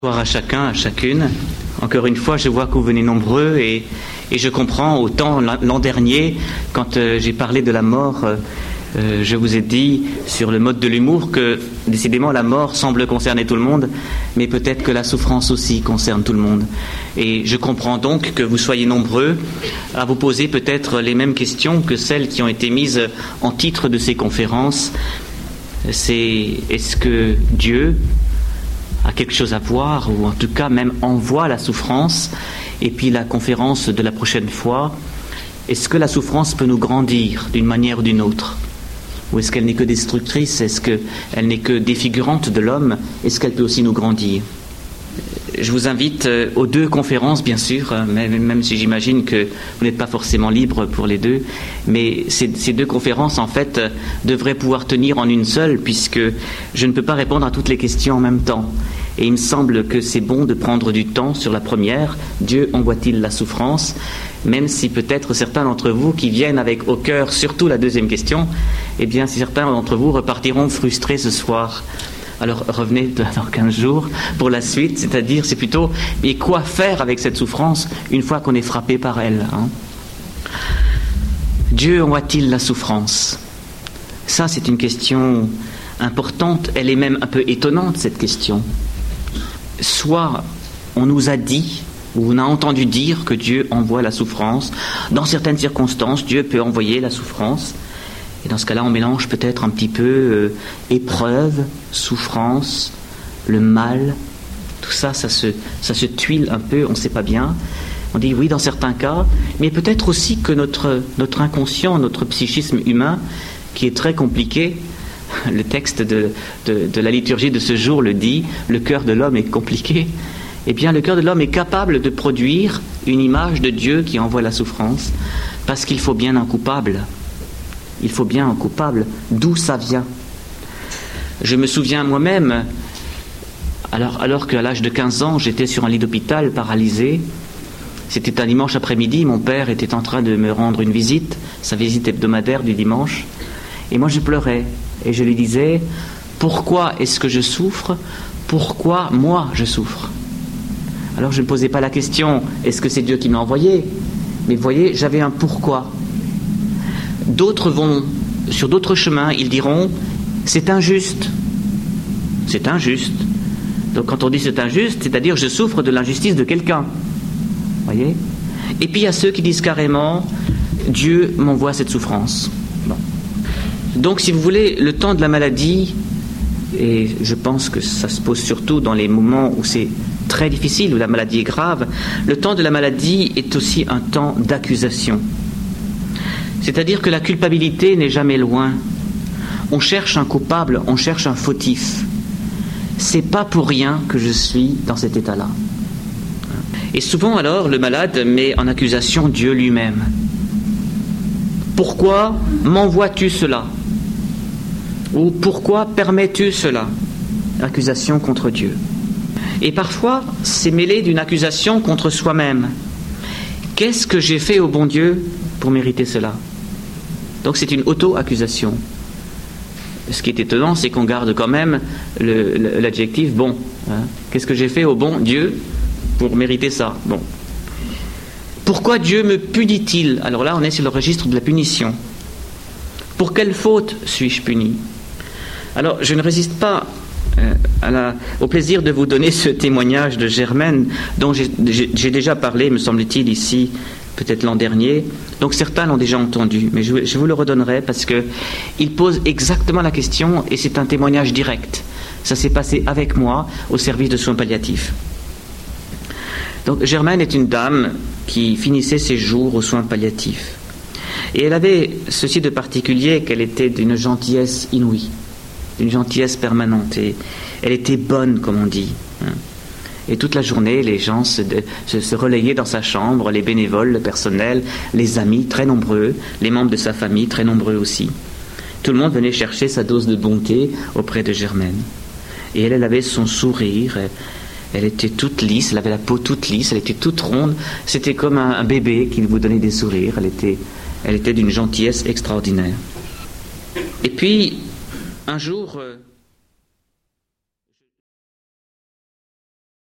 Bonsoir à chacun, à chacune. Encore une fois, je vois que vous venez nombreux et je comprends. Autant l'an dernier, quand j'ai parlé de la mort, je vous ai dit sur le mode de l'humour que décidément la mort semble concerner tout le monde, mais peut-être que la souffrance aussi concerne tout le monde. Et je comprends donc que vous soyez nombreux à vous poser peut-être les mêmes questions que celles qui ont été mises en titre de ces conférences. C'est est-ce que Dieu a quelque chose à voir, ou en tout cas même envoie la souffrance? Et puis la conférence de la prochaine fois, est-ce que la souffrance peut nous grandir d'une manière ou d'une autre? Ou est-ce qu'elle n'est que destructrice? Est-ce qu'elle n'est que défigurante de l'homme? Est-ce qu'elle peut aussi nous grandir? Je vous invite aux deux conférences, bien sûr, même si j'imagine que vous n'êtes pas forcément libre pour les deux, mais ces deux conférences, en fait, devraient pouvoir tenir en une seule, puisque je ne peux pas répondre à toutes les questions en même temps. Et il me semble que c'est bon de prendre du temps sur la première, Dieu envoie-t-il la souffrance? Même si peut-être certains d'entre vous qui viennent avec au cœur surtout la deuxième question, eh bien certains d'entre vous repartiront frustrés ce soir. Alors revenez dans 15 jours pour la suite, c'est-à-dire c'est plutôt mais quoi faire avec cette souffrance une fois qu'on est frappé par elle, hein? Dieu envoie-t-il la souffrance? Ça c'est une question importante, elle est même un peu étonnante cette question. Soit on nous a dit, ou on a entendu dire que Dieu envoie la souffrance. Dans certaines circonstances, Dieu peut envoyer la souffrance. Et dans ce cas-là, on mélange peut-être un petit peu épreuve, souffrance, le mal. Tout ça, ça se tuile un peu, on ne sait pas bien. On dit oui dans certains cas, mais peut-être aussi que notre inconscient, notre psychisme humain, qui est très compliqué, le texte de la liturgie de ce jour le dit, le cœur de l'homme est compliqué. Eh bien, le cœur de l'homme est capable de produire une image de Dieu qui envoie la souffrance, parce qu'il faut bien un coupable. Il faut bien un coupable. D'où ça vient? Je me souviens moi-même, alors qu'à l'âge de 15 ans, j'étais sur un lit d'hôpital paralysé. C'était un dimanche après-midi, mon père était en train de me rendre une visite, sa visite hebdomadaire du dimanche, et moi je pleurais. Et je lui disais, pourquoi est-ce que je souffre? Pourquoi moi je souffre? Alors je ne posais pas la question, est-ce que c'est Dieu qui m'a envoyé? Mais vous voyez, j'avais un pourquoi. D'autres vont sur d'autres chemins, ils diront, c'est injuste. C'est injuste. Donc quand on dit c'est injuste, c'est-à-dire je souffre de l'injustice de quelqu'un. Vous voyez? Et puis il y a ceux qui disent carrément, Dieu m'envoie cette souffrance. Bon. Donc si vous voulez, le temps de la maladie, et je pense que ça se pose surtout dans les moments où c'est très difficile, où la maladie est grave, le temps de la maladie est aussi un temps d'accusation. C'est-à-dire que la culpabilité n'est jamais loin. On cherche un coupable, on cherche un fautif. C'est pas pour rien que je suis dans cet état-là. Et souvent alors, le malade met en accusation Dieu lui-même. Pourquoi m'envoies-tu cela? Ou pourquoi permets-tu cela? Accusation contre Dieu. Et parfois, c'est mêlé d'une accusation contre soi-même. Qu'est-ce que j'ai fait au bon Dieu pour mériter cela? Donc c'est une auto-accusation. Ce qui est étonnant, c'est qu'on garde quand même l'adjectif bon. Hein? Qu'est-ce que j'ai fait au bon Dieu pour mériter ça? Bon. Pourquoi Dieu me punit-il? Alors là, on est sur le registre de la punition. Pour quelle faute suis-je puni? Alors, je ne résiste pas au plaisir de vous donner ce témoignage de Germaine, dont j'ai déjà parlé, me semble-t-il, ici, peut-être l'an dernier. Donc certains l'ont déjà entendu, mais je vous le redonnerai parce qu'il pose exactement la question et c'est un témoignage direct. Ça s'est passé avec moi au service de soins palliatifs. Donc Germaine est une dame qui finissait ses jours aux soins palliatifs. Et elle avait ceci de particulier, qu'elle était d'une gentillesse inouïe, d'une gentillesse permanente. Et elle était bonne, comme on dit. Et toute la journée, les gens se relayaient dans sa chambre, les bénévoles, le personnel, les amis, très nombreux, les membres de sa famille, très nombreux aussi. Tout le monde venait chercher sa dose de bonté auprès de Germaine. Et elle avait son sourire, elle était toute lisse, elle avait la peau toute lisse, elle était toute ronde. C'était comme un bébé qui vous donnait des sourires. Elle était d'une gentillesse extraordinaire. Et puis, un jour...